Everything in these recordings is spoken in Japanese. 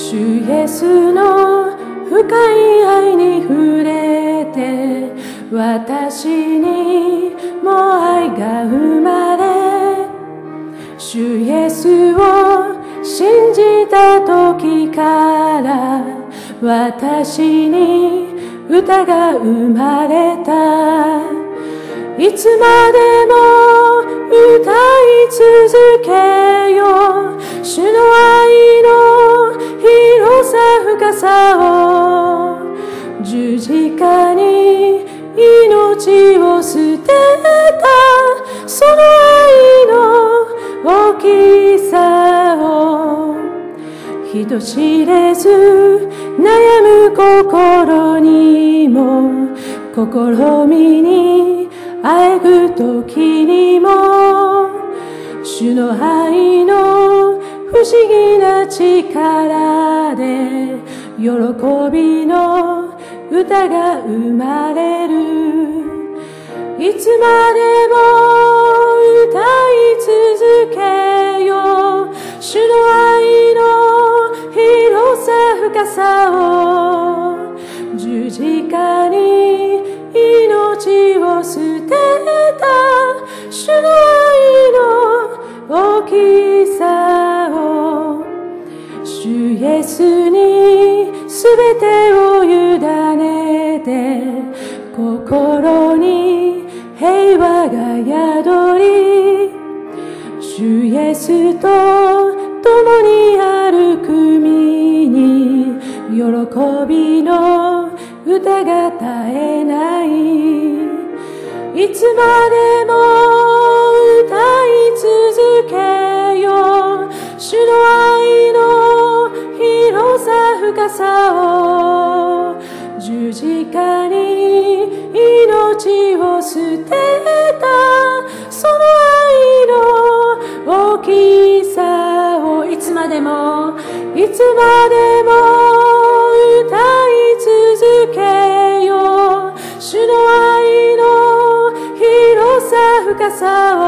主イエスの深い愛に触れて、私にも愛が生まれ、主イエスを信じた時から私に歌が生まれた。いつまでも歌い続けよう、主の愛の広さ深さを。十字架に命を捨てたその愛の大きさを、人知れず悩む心にも試みにあえぐ時にも、主の愛の不思議な力で喜びの歌が生まれる。いつまでも歌い続けよう、主の愛の広さ深さを。十字架に命を捨てた主の愛の大きさを。主イエスにすべてを委ねて、心に平和が宿り、主イエスと共に歩く身に喜びの歌が絶えない。いつまでも歌い続けよう、主の愛の広さ深さを。十字架に命を捨てたその愛の大きさを。いつまでもいつまでも歌い続けよう、主の愛の広さ深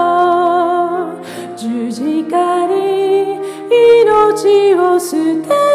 さを。十字架に命を捨て